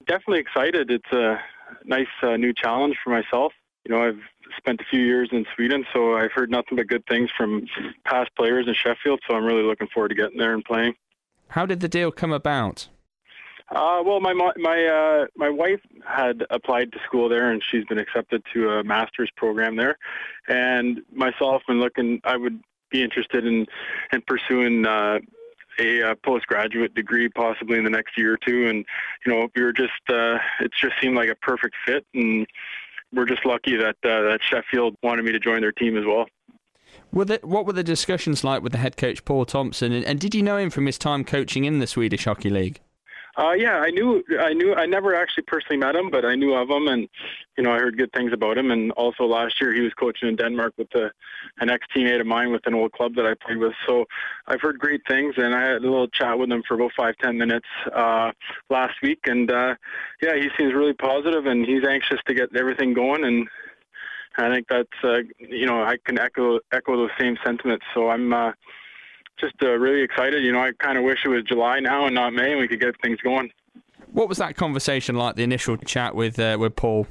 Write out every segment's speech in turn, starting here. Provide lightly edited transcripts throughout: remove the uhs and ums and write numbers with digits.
definitely excited. It's a nice new challenge for myself. I've spent a few years in Sweden, so I've heard nothing but good things from past players in Sheffield, so I'm really looking forward to getting there and playing. How did the deal come about? Well, my wife had applied to school there, and she's been accepted to a master's program there. And myself, I would be interested in pursuing a postgraduate degree possibly in the next year or two. And, we were just, it just seemed like a perfect fit. And we're just lucky that Sheffield wanted me to join their team as well. What were the discussions like with the head coach, Paul Thompson? And did you know him from his time coaching in the Swedish Hockey League? Yeah, I never actually personally met him, but I knew of him, and I heard good things about him. And also last year he was coaching in Denmark with an ex-teammate of mine with an old club that I played with. So I've heard great things, and I had a little chat with him for about 5-10 minutes last week. And he seems really positive, and he's anxious to get everything going. And I think that's I can echo those same sentiments. So I'm just really excited. I kind of wish it was July now and not May, and we could get things going. What was that conversation like, the initial chat with Paul?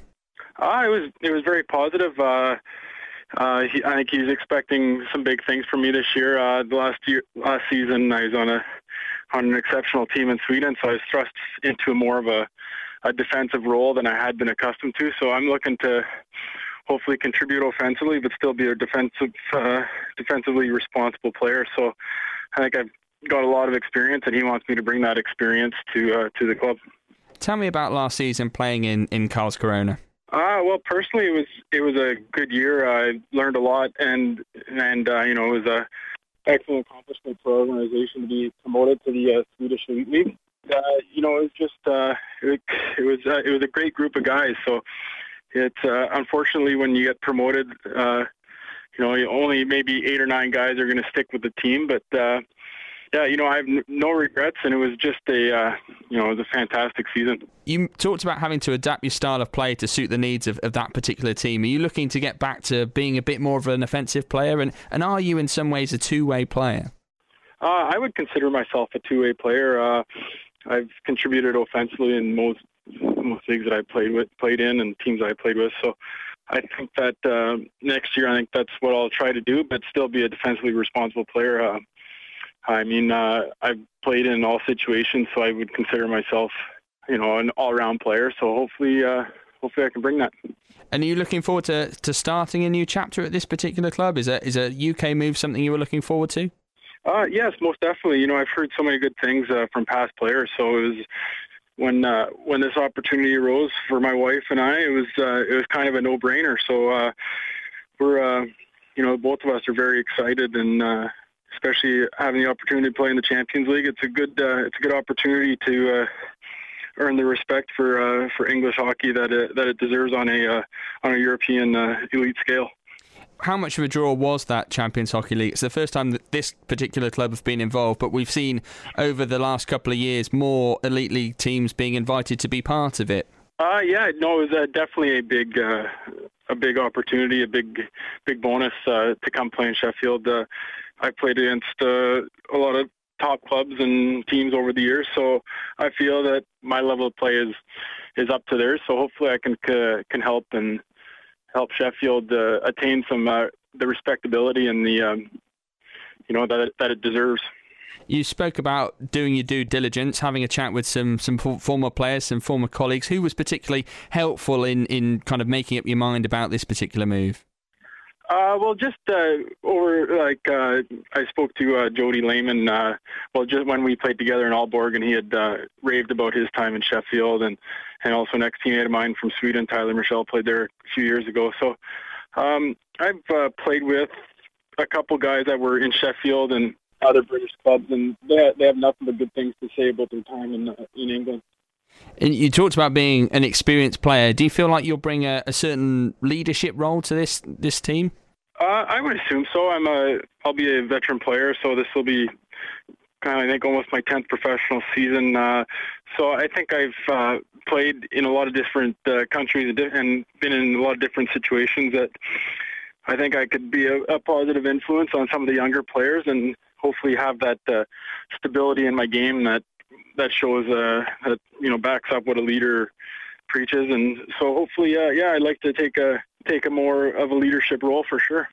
It was very positive. I think he's expecting some big things from me this year. Last season, I was on an exceptional team in Sweden, so I was thrust into more of a defensive role than I had been accustomed to. So I'm looking to hopefully contribute offensively, but still be a defensively responsible player. So I think I've got a lot of experience, and he wants me to bring that experience to the club. Tell me about last season playing in Karlskrona. Well, personally, it was a good year. I learned a lot, and it was a excellent accomplishment for our organization to be promoted to the Swedish Elite League. It was just it was a great group of guys. So it's unfortunately when you get promoted, only maybe 8 or 9 guys are going to stick with the team. But I have no regrets, and it was just it was a fantastic season. You talked about having to adapt your style of play to suit the needs of that particular team. Are you looking to get back to being a bit more of an offensive player, and are you in some ways a two-way player? I would consider myself a two-way player. I've contributed offensively in most leagues that I played in, and teams I played with. So I think that next year, I think that's what I'll try to do, but still be a defensively responsible player. I've played in all situations, so I would consider myself, an all-around player. So hopefully I can bring that. And are you looking forward to starting a new chapter at this particular club? Is a UK move something you were looking forward to? Yes, most definitely. I've heard so many good things from past players. So it was when this opportunity arose for my wife and I, it was kind of a no-brainer. So we're both of us are very excited, and especially having the opportunity to play in the Champions League, it's a good opportunity to earn the respect for English hockey that it deserves on a European elite scale. How much of a draw was that Champions Hockey League? It's the first time that this particular club have been involved, but we've seen over the last couple of years more elite league teams being invited to be part of it. It was definitely a big opportunity, a big bonus to come play in Sheffield. I played against a lot of top clubs and teams over the years, so I feel that my level of play is up to theirs. So hopefully I can help Sheffield attain some the respectability and the that it deserves. You spoke about doing your due diligence, having a chat with some former players, some former colleagues. Who was particularly helpful in kind of making up your mind about this particular move? I spoke to Jody Lehman. Just when we played together in Aalborg, and he had raved about his time in Sheffield, and also an ex-teammate of mine from Sweden, Tyler Michel, played there a few years ago. So I've played with a couple guys that were in Sheffield and other British clubs, and they have nothing but good things to say about their time in England. And you talked about being an experienced player. Do you feel like you'll bring a certain leadership role to this team? I would assume so. I'll be a veteran player, so this will be I think almost my 10th professional season. So I think I've played in a lot of different countries and been in a lot of different situations that I think I could be a positive influence on some of the younger players, and hopefully have that stability in my game that that shows that backs up what a leader preaches. And so hopefully, I'd like to take a more of a leadership role for sure.